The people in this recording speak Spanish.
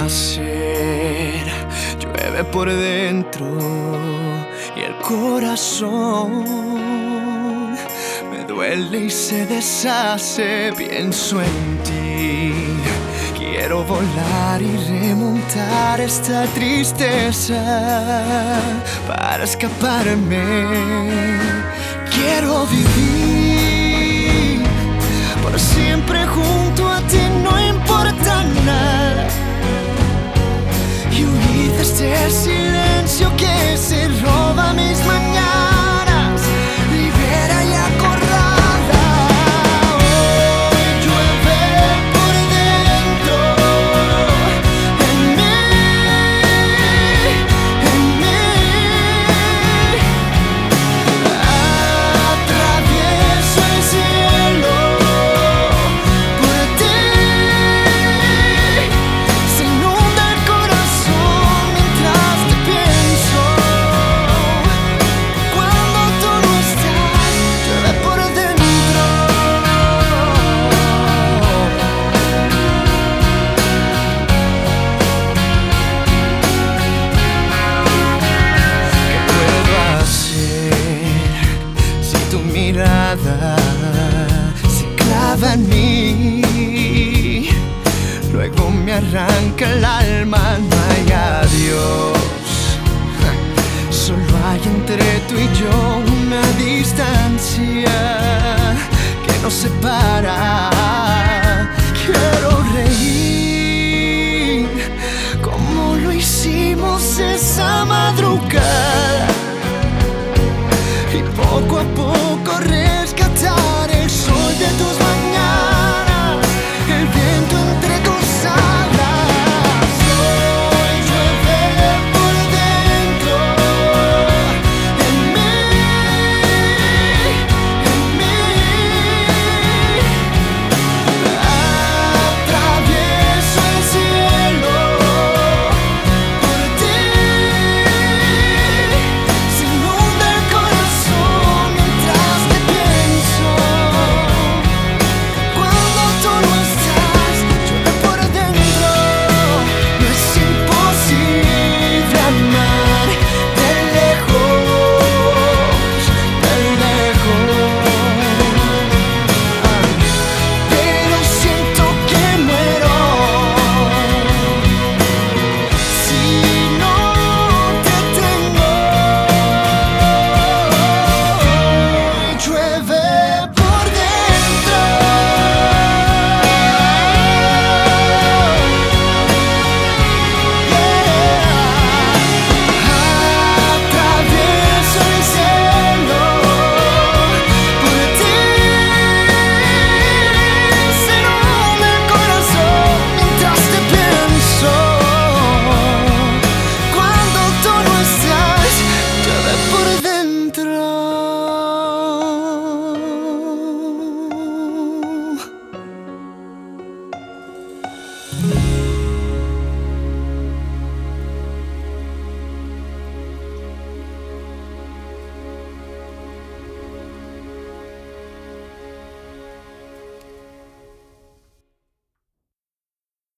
hacer? Llueve por dentro y el corazón me duele y se deshace. Pienso en ti, quiero volar y remontar esta tristeza para escaparme. Quiero vivir por siempre junto a ti, no importa nada, y huir de este silencio que se roba mis mañanas, libera y acorrala. Hoy llueve por dentro, en mí, atravieso el cielo por ti, se inunda el corazón mientras te pienso. Cuando tú no estás, llueve por dentro. ¿Qué puedo hacer si tu mirada se clava en mí? Luego me arranca el alma, no hay adiós. Solo hay entre tú y yo una distancia que nos separa. Quiero reír como lo hicimos esa madrugada.